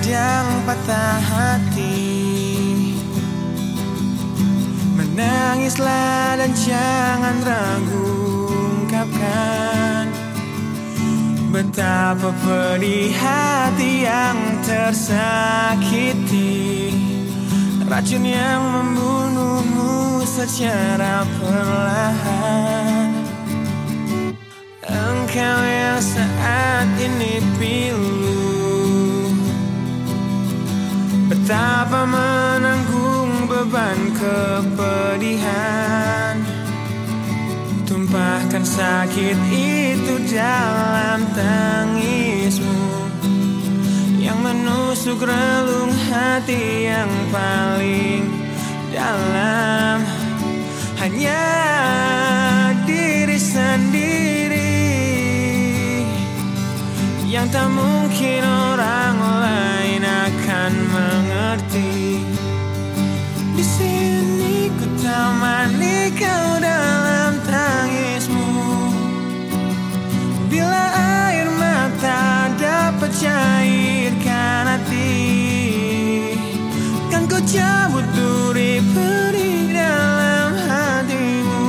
sedang patah hati, menangislah dan jangan ragu ungkapkan betapa pedih hati yang tersakiti, racun yang membunuhmu secara perlahan. Engkau yang saat ini pilu, betapa menanggung beban kepedihan, tumpahkan sakit itu dalam tangismu yang menusuk relung hati yang paling dalam. Hanya diri sendiri yang tak mungkin orang lain akan mengerti. Di sini ku temani kau dalam tangismu, bila air mata dapat cairkan hati, kan ku cabut duri perih dalam hatimu,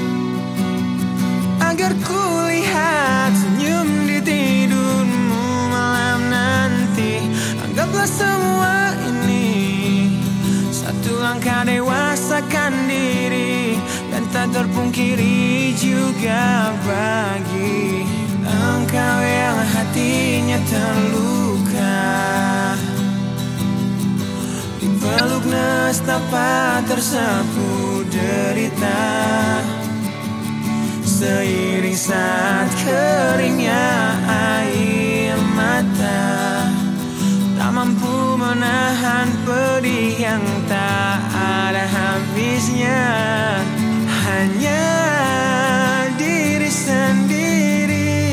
agar ku lihat senyum di tidurmu malam nanti. Anggaplah semua ini satu langkah dewasakan diri, dan tak terpungkiri juga bagi engkau yang hatinya terluka, dipeluk nestapa tersapu derita, seiring saat keringnya air mata, tak mampu menahan pedih yang tak ada habisnya. Hanya diri sendiri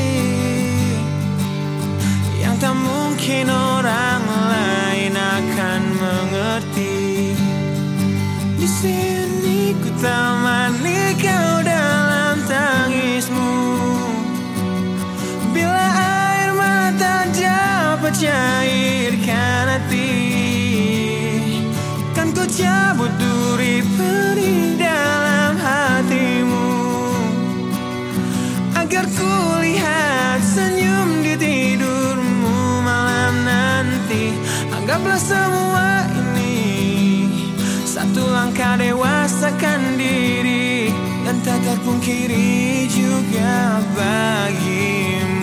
yang tak mungkin orang lain akan mengerti. Di sini ku temani kau dalam tangismu, bila air mata dapat cairkan hati, kan ku cabut duri perih dalam hatimu, agar ku lihat senyum di tidurmu malam nanti. Anggaplah semua ini satu langkah dewasakan diri, dan tak terpungkiri juga bagimu.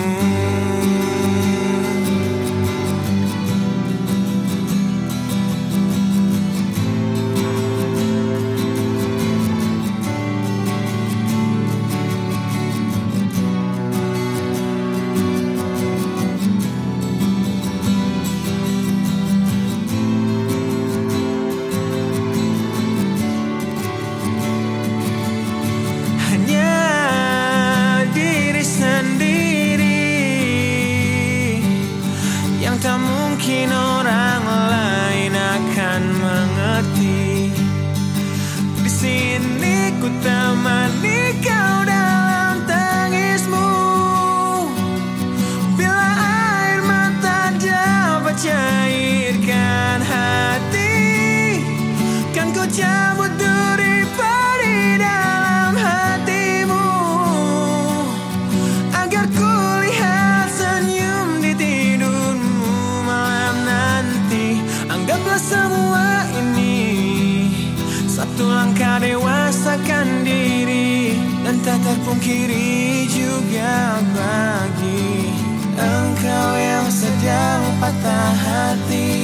Tak mungkin orang lain akan mengerti. Di sini ku temani kau dalam tangismu, bila air mata dapat cairkan hati, kan ku cabut duri perih dalam hatimu, agar ku lihat senyum di tidurmu. Anggaplah semua ini satu langkah dewasakan diri, dan tak terpungkiri juga bagi engkau yang sedang patah hati,